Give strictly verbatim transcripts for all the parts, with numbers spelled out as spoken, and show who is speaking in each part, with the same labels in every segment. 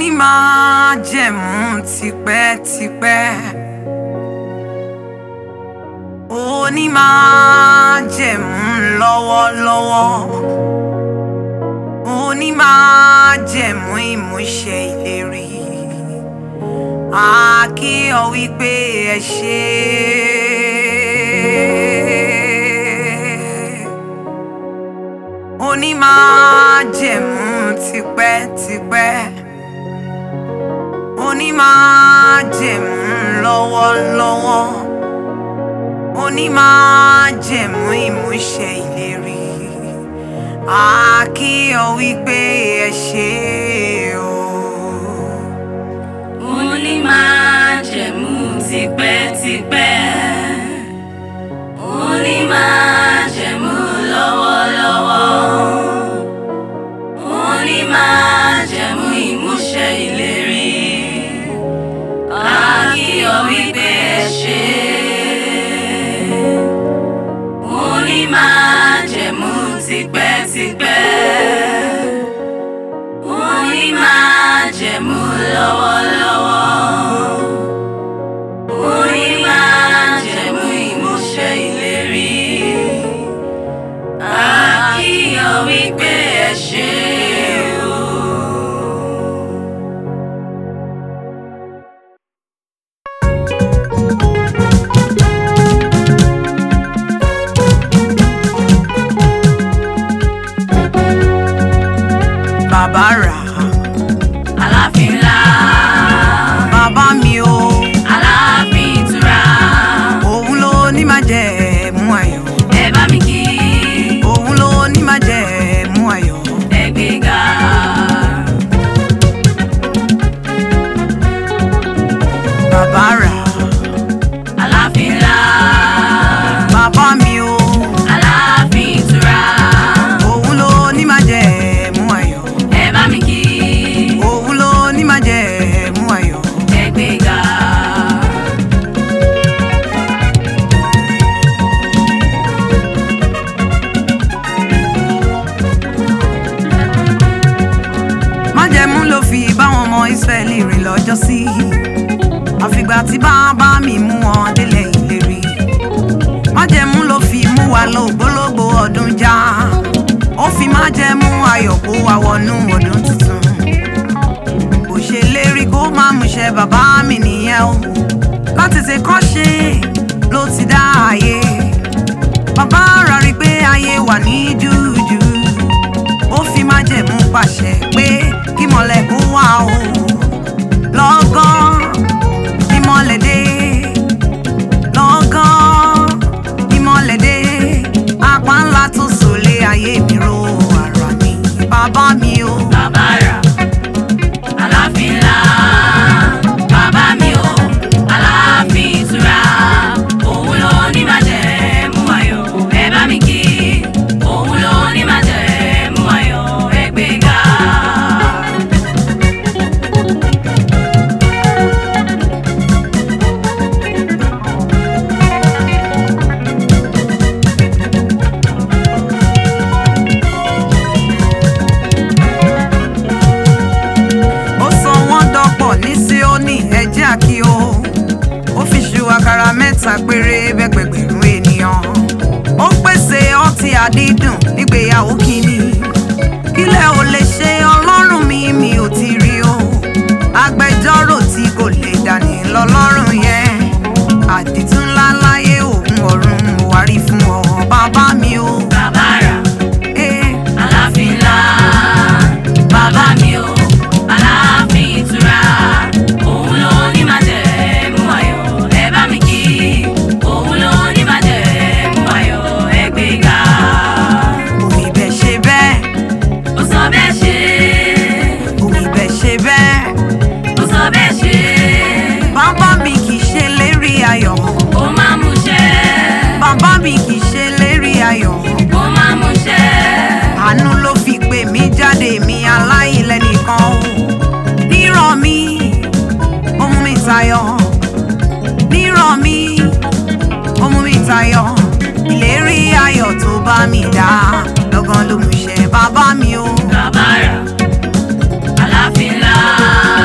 Speaker 1: Onímájẹ̀mú tipẹ́tipẹ́. Onímájẹ̀mú lọ́wọ́lọ́wọ́. Onímájẹ̀mú ìmúṣẹ ìlérí. A kí ọ wípé ẹ ṣé. Onímájẹ̀mú tipẹ́tipẹ́. Onímájẹ̀mú lọ́wọ́lọ́wọ́. Onímájẹ̀mú ìmúṣẹ ìlérí. A kí ọ wípé ẹ ṣé o.
Speaker 2: Onímájẹ̀mú tipẹ́tipẹ́. Onímájẹ̀mú lọ́wọ́lọ́wọ́. Onímájẹ̀mú ìmúṣẹ ìlérí. A kí ọ wípé ẹ ṣé. Onímájẹ̀mú tipẹ́tipẹ́. Onímájẹ̀mú lọ́wọ́lọ́wọ́. Onímájẹ̀mú ìmúṣẹ ìlérí. A kí ọ wípé ẹ ṣé o.
Speaker 1: Bàbá rà
Speaker 2: Aláàfin ńlá.
Speaker 1: bàbá mi o.
Speaker 2: Aláàfin ìtura.
Speaker 1: Òun ló ní májẹ̀mú ayọ̀.
Speaker 2: Ẹ bá mi kí.
Speaker 1: Òun ló ní májẹ̀mú ayọ̀.
Speaker 2: Ẹ gbéga.
Speaker 1: Bàbá rà
Speaker 2: Aláàfin ńlá.
Speaker 1: bàbá mi o.
Speaker 2: Aláàfin ìtura.
Speaker 1: Òun ló ní májẹ̀mú ayọ̀.
Speaker 2: Ẹ bá mi kí.
Speaker 1: Òun ló ní májẹ̀mú ayọ̀.
Speaker 2: Ẹ gbéga.
Speaker 1: Májẹ̀mú ló fi báwọn ọmọ Ísírẹ́lì rìn lọ́jọ́sí. Àfìgbà tí bàbá mi mú wọn délẹ̀ ìlérí. Májẹ̀mú ló fi mú wa lọ ògbólógbò ọdún já. Ó fi májẹ̀mú ayọ̀ kó wa wọnú ọdún tuntun. Kò ṣe lérí kó má múṣẹ bàbá mi nìyẹn o. Láti ṣe kọ́ ṣe ló ti dá ayé. Bàbá rárí pé ayé wà ní jújù. Ó fi májẹ̀mú pàṣẹ pé kí mọ́lẹ̀ kó wá o. Lọ́gán ìmọ́lẹ̀ dé. Lọ́gán ìmọ́lẹ̀ dé. Apá ńlá tó sòlé ayé mi ro àrà mi. Bàbá mi o.
Speaker 2: Bàbá rà Aláàfin ńlá. Bàbá mi o. Aláàfin ìtura. Òun ló ní májẹ̀mú ayọ̀. Ẹ bá mi kí. Òun ló ní májẹ̀mú ayọ̀. Ẹ gbéga.
Speaker 1: Ó sọ wọ́n dọ́pọ̀ ní Síónì ẹ̀jẹ̀ àkí o. Ó fi ṣu àkàrà mẹ́ta péré bẹ́gbẹ̀gbẹ̀rún ènìyàn. Ó pèsè ọtí àdídùn nígbéyàwó kìíní. Kílẹ̀ ò lè ṣe ọlọ́run mi mi ò ti rí o. Agbẹjọ́rò tí kò lè dání lọ́lọ́run yẹn. Àdìtú ńlá láyé òun ọ̀run mo wá rí fún ọ bàbá mi o.
Speaker 2: Bàbá rà
Speaker 1: Eh,
Speaker 2: Aláàfin ńlá. Bàbá mi o. Aláàfin ìtura. Òun ló ní májẹ̀mú ayọ̀. Ẹ bá mi kí. Òun ló ní májẹ̀mú ayọ̀. Ẹ gbéga.
Speaker 1: òwì bẹ̀ ṣe bẹ́ẹ̀.
Speaker 2: Ó sọ bẹ́ẹ̀ ṣe.
Speaker 1: Òwì bẹ̀ ṣe bẹ́ẹ̀.
Speaker 2: Ó sọ bẹ́ẹ̀ ṣe.
Speaker 1: Bàbá mi kì í ṣe lérí ayọ̀.
Speaker 2: Ó máa múṣẹ.
Speaker 1: Bàbá mi kì í ṣe lérí ayọ̀.
Speaker 2: Ó máa múṣẹ.
Speaker 1: Àánú ló fi pè mí jáde mi aláìlẹ́nìkan o. Nírọ̀ mi, ó mú mi tayọ. Nírọ̀ mi, ó mú mi tayọ. Ìlérí ayọ̀ tó bá mi dá lọ́gán ló mú ṣẹ bàbá mi o.
Speaker 2: Bàbá rà Aláàfin ńlá.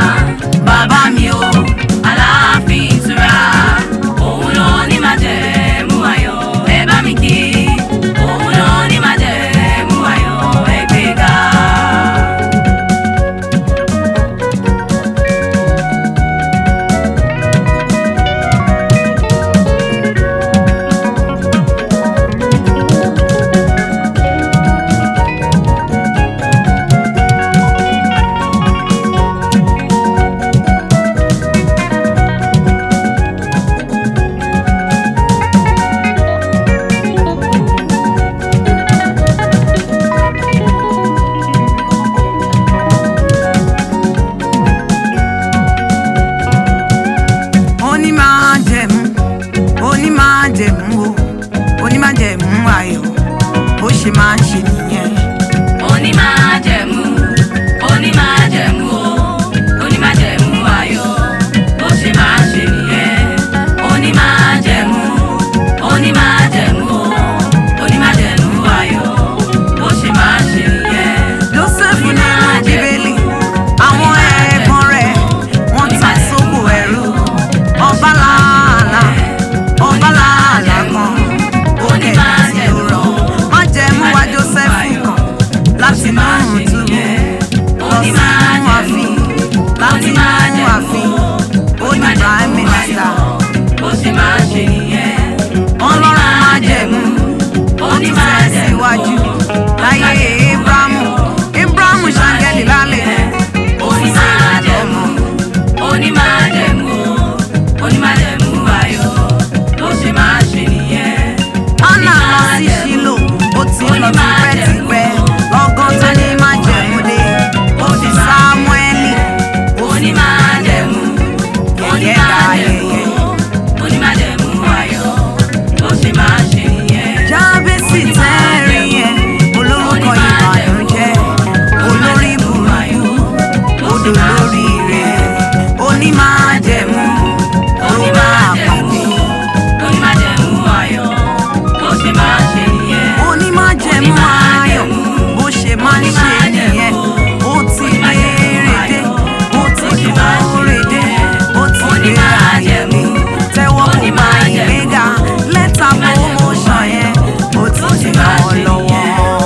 Speaker 1: máa ń ṣe nìyẹn.
Speaker 2: Onímájẹ̀mú, onímájẹ̀mú o, onímájẹ̀mú ayọ̀, bó ṣe máa ṣe nìyẹn. Onímájẹ̀mú, onímájẹ̀mú o, onímájẹ̀mú ayọ̀, bó ṣe máa ṣe nìyẹn.
Speaker 1: Jósẹ́fù nínú Bíbélì, àwọn ẹ̀gbọ́n rẹ̀ wọ́n ta sóko ẹrú. Ọba làálàá, ọba làálàá kan, ó kẹ̀kẹ́ tí ó rọ̀. Májẹ̀mú wá Jósẹ́fù kan láti inú túbú lọ sínú ààfin, láti inú ààfin ó di prime minister.
Speaker 2: Bó ṣe máa ṣe nìyẹn.
Speaker 1: Ọlọ́run májẹ̀mú ó ti tẹ̀síwájú láyé Ábúráhámù. Ábúráhámù ṣàǹgẹ̀lì lálẹ́ ó fi sílẹ̀ lọ́mọ.
Speaker 2: Onímájẹ̀mú, onímájẹ̀mú ayọ̀, bó ṣe máa ṣe nìyẹn.
Speaker 1: Hánà lọ sí Ṣílò, ó ti lọ tipẹ́tipẹ́. Lọ́gán tó ní májẹ̀mú dé, ó fi Sámúẹ́lì, ó fi
Speaker 2: Onímájẹ̀mú,
Speaker 1: yẹ̀yẹ́ dá yẹ̀yẹ́.
Speaker 2: onímájẹ̀mú ayọ̀, bó ṣe máa ṣe nìyẹn.
Speaker 1: Jábésì tẹ́rì yẹn, olórúkọ ìbànújẹ́, olórí burúkú, odò lórí rẹ̀. Onímájẹ̀mú ló bá pàdé.
Speaker 2: Onímájẹ̀mú ayọ̀, bó ṣe máa ṣe nìyẹn.
Speaker 1: Onímájẹ̀mú ayọ̀ bó ṣe máa ń ṣe nìyẹn. Ó ti béèrè dé, ó ti kórè dé, ó ti gbé ààyè dé. Tẹ́wọ́ kò máa ìgbéga, lẹ́tà promotion yẹn, ó ti tẹ̀ ọ́ lọ́wọ́.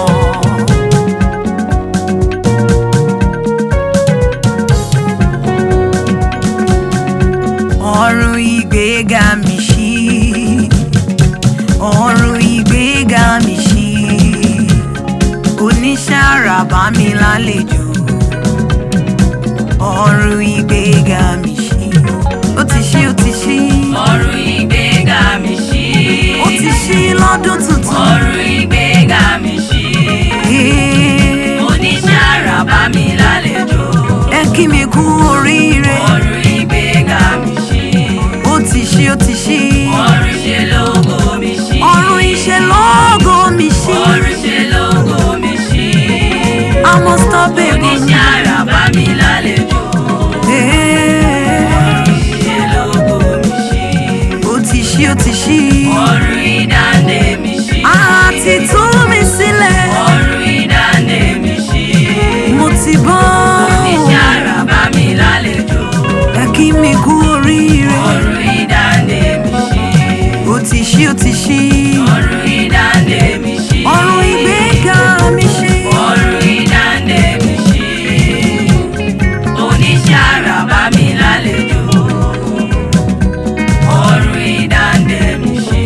Speaker 1: Ọ̀run ìgbéga mi ṣí, ọ̀run ìgbéga mi ṣí, oníṣẹ́ àrà bá mi lálejò. Ọ̀run ìgbéga mi ṣí, ó ti ṣí, ó ti ṣí,
Speaker 2: Ọ̀run ìgbéga mi ṣí.
Speaker 1: ó ti ṣí lọ́dún tuntun.
Speaker 2: Ọ̀run ìgbéga mi ṣí.
Speaker 1: Ee,
Speaker 2: Oníṣẹ́ àrà bá mi lálejò.
Speaker 1: ẹ kí mi kú oríire.
Speaker 2: Ọ̀run ìgbéga mi ṣí.
Speaker 1: Ó ti ṣí, ó ti ṣí,
Speaker 2: Ọ̀run ṣe lógo mi ṣí.
Speaker 1: ọ̀run iṣẹ́ lógo mi ṣí.
Speaker 2: Ọ̀run ṣe lógo mi ṣí.
Speaker 1: I'm unstoppable.
Speaker 2: Oníṣẹ́ àrà bá mi lálejò.
Speaker 1: Ee,
Speaker 2: Ṣe lógo mi ṣí.
Speaker 1: ó ti ṣí, ó ti ṣí,
Speaker 2: Ọ̀run ìdáǹdè mi ṣí.
Speaker 1: àti tú mi sílẹ̀.
Speaker 2: Ọ̀run ìdáǹdè mi ṣí.
Speaker 1: Mo ti bọ́,
Speaker 2: Oníṣẹ́ àrà bá mi lálejò.
Speaker 1: ẹ kí mi kú oríire.
Speaker 2: Ọ̀run ìdáǹdè mi ṣí.
Speaker 1: Ó ti ṣí, ó ti ṣí,
Speaker 2: Ọ̀run ìdáǹdè mi ṣí.
Speaker 1: ọ̀run ìgbéga mi ṣí.
Speaker 2: Ọ̀run ìdáǹdè mi ṣí. Oníṣẹ́ àrà bá mi lálejò. Ọ̀run ìdáǹdè mi ṣí.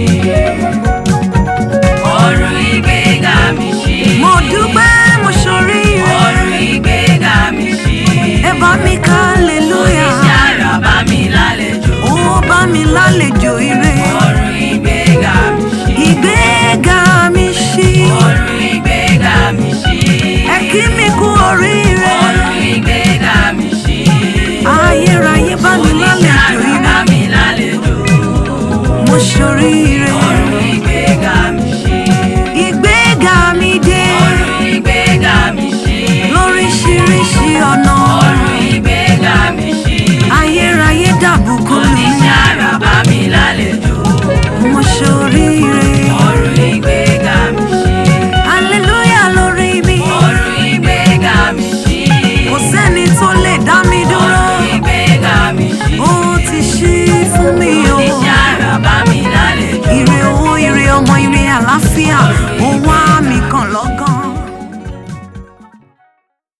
Speaker 2: Ọ̀run ìgbéga mi ṣí.
Speaker 1: Mo dúpẹ́, mo ṣoríire.
Speaker 2: Ọ̀run ìgbéga mi ṣí.
Speaker 1: Ẹ bá mi ká hallelujah.
Speaker 2: Oníṣẹ́ àrà bá mi lálejò.
Speaker 1: Ó bá mi lálejò.